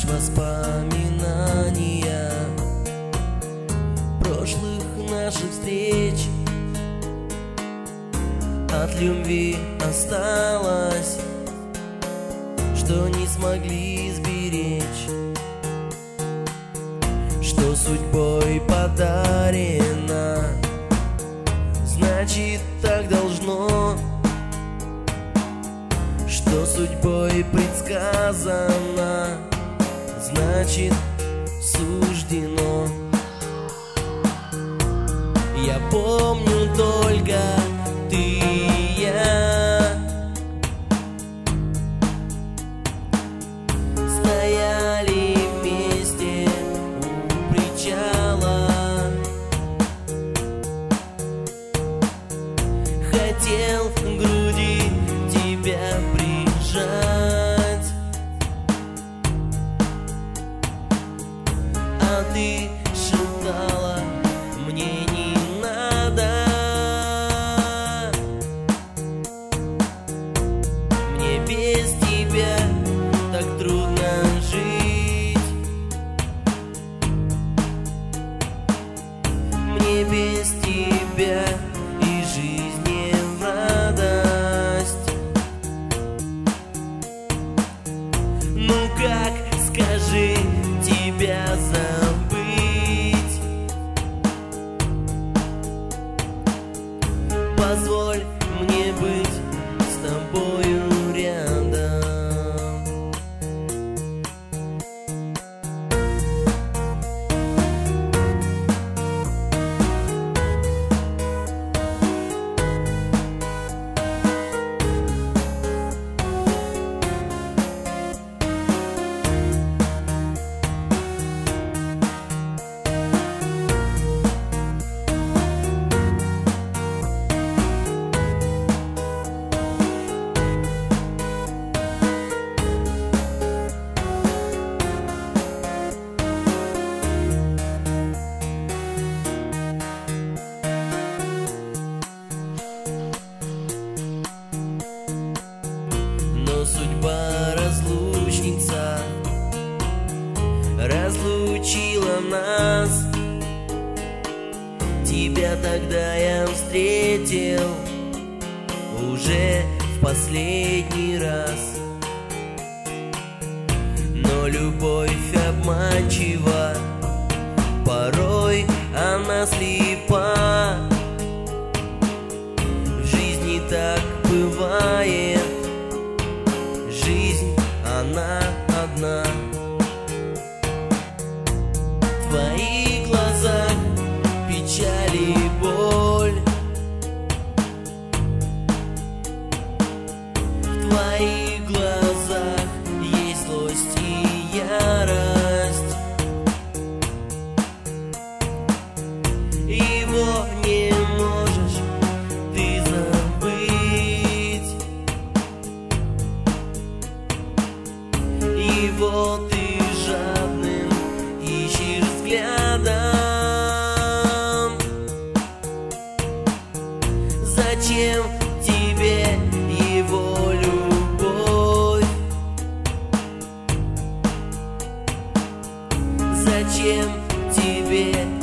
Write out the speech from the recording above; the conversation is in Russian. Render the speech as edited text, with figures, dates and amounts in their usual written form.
воспоминания прошлых наших встреч. От любви осталось, что не смогли сберечь, что судьбой подарено, значит так должно, что судьбой предсказано, значит суждено. Я помню только ты и я стояли вместе у причала. Хотел к груди тебя прижать, а ты шептала: мне не надо, мне без тебя так трудно жить, мне без тебя и жизнь не в радость. Ну как, скажи, тебя забыть? Позволь мне быть с тобою рядом. Но судьба разлучница разлучила нас. Тебя тогда я встретил уже в последний раз. Но любовь обманчива, порой она слепа. В жизни так бывает, жизнь она одна. В твоих глазах печаль и боль, в твоих глазах есть злость и ярость. Его не можешь ты забыть, его ты жадным ищешь взглядом. Зачем тебе его любовь? Зачем тебе